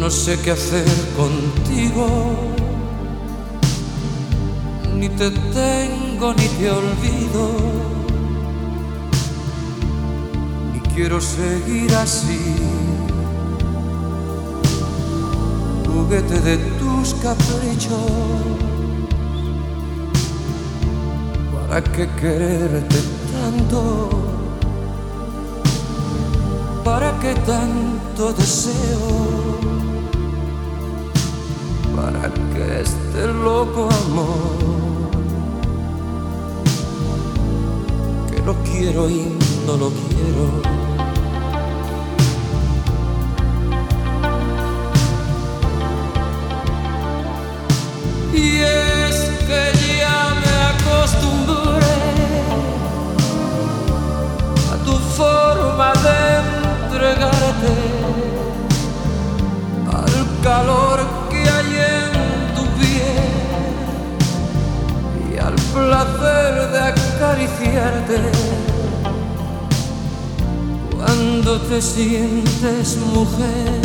No sé qué hacer contigo, ni te tengo ni te olvido, y quiero seguir así, juguete de tus caprichos. ¿Para qué quererte tanto? ¿Para qué tanto deseo? ¿Para qué este loco amor? Que lo quiero y no lo quiero. Y es que ya me acostumbré a tu forma de entregarte, al calor que hay en tu piel y al placer de acariciarte. Cuando te sientes mujer,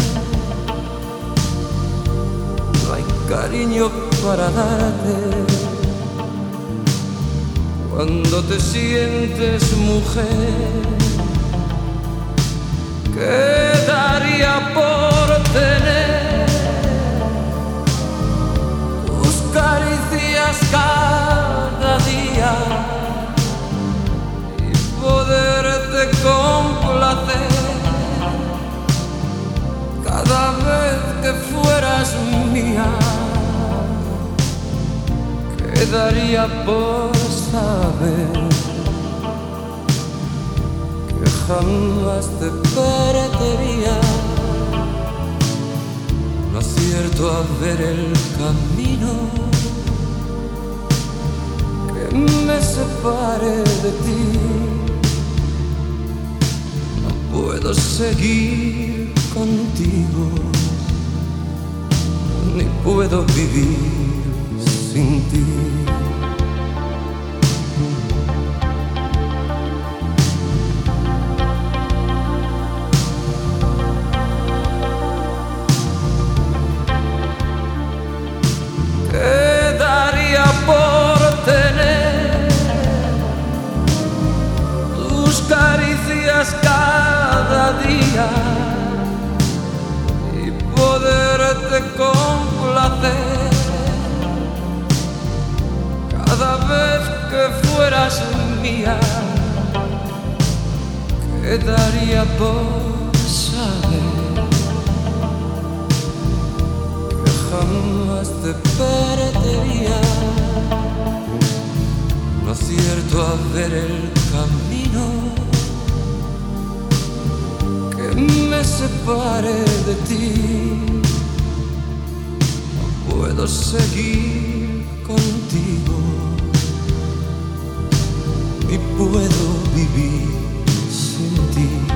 no hay cariño para darte. Cuando te sientes mujer, ¿qué daría por tener tus caricias cada día y poderte complacer cada vez que fueras mía? ¿Qué daría por saber que jamás te perdería? No acierto a ver el camino que me separe de ti. No puedo seguir contigo, ni puedo vivir sin ti. Cada día y poderte complacer cada vez que fueras mía. ¿Qué daría por saber que jamás te perdería? No acierto a ver el camino me separe de ti. No puedo seguir contigo, ni puedo vivir sin ti.